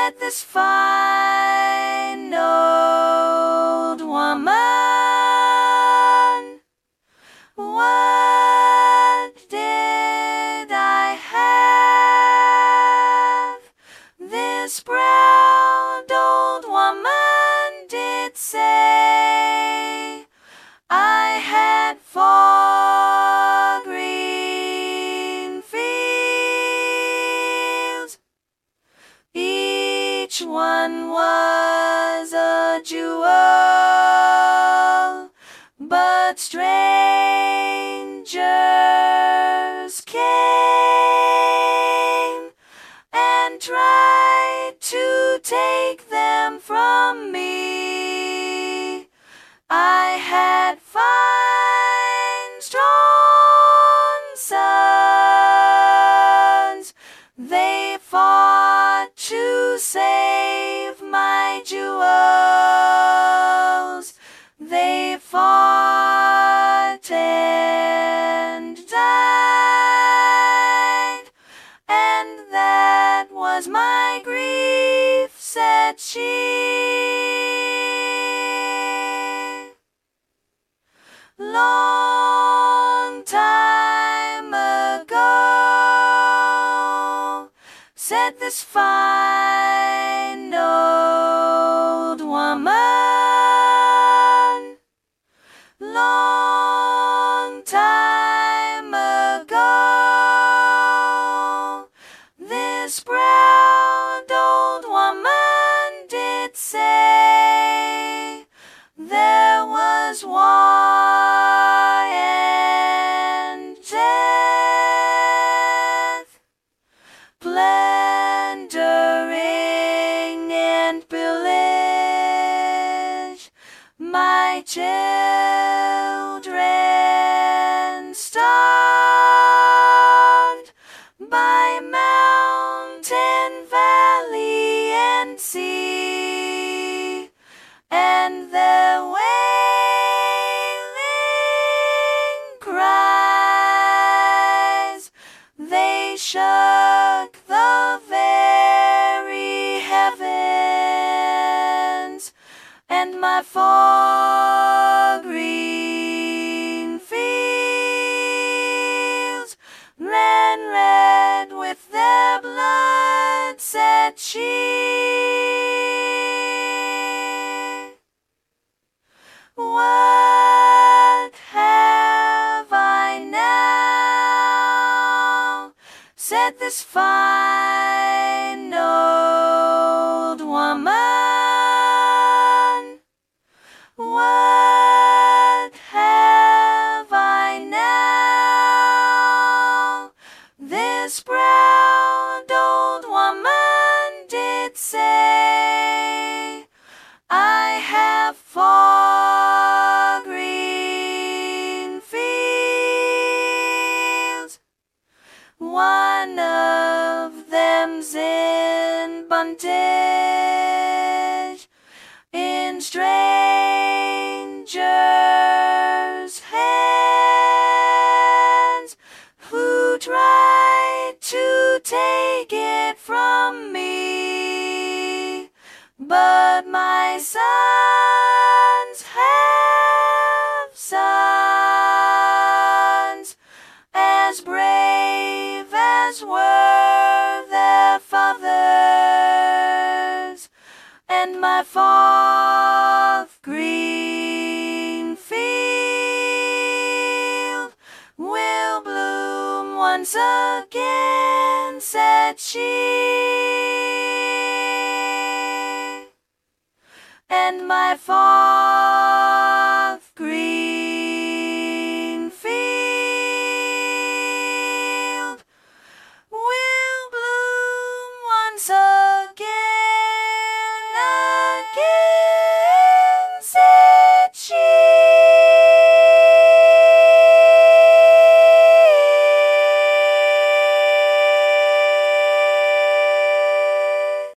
said this fine old woman. What did I have? This proud old woman did say, I had 4 green fields. Each one was a jewel, but strangers came and tried to take them from me. I had 5 strong sons. They fought to save my jewels. They fought and died, and that was my grief, said she. Long time ago, said this fine old woman. Long time ago, this proud old woman did say, there was war and death, plundering and pillage. My children starved by mountain, valley, and sea, and their wailing cries, they shook the very heavens, and my 4 green fields ran red with their blood, said she. What have I now? Said this fine old woman. What have I now? This proud old woman did say, I have 4 green fields. One of them's in bondage, in strangers' hands, who tried to take it from me. But my sons have sons, as brave as were their fathers, and my 4th green field will bloom once again, said she. And my 4th